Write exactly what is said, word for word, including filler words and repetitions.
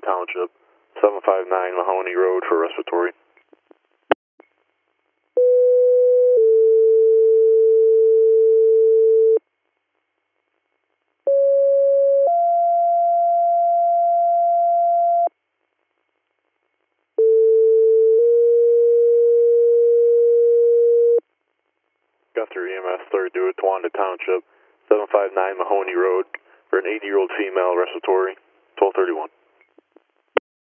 Township, seven five nine Mahoney Road for respiratory. Guthrie E M S third due at Towanda Township, seven five nine Mahoney Road for an eighty-year-old female respiratory, twelve thirty-one.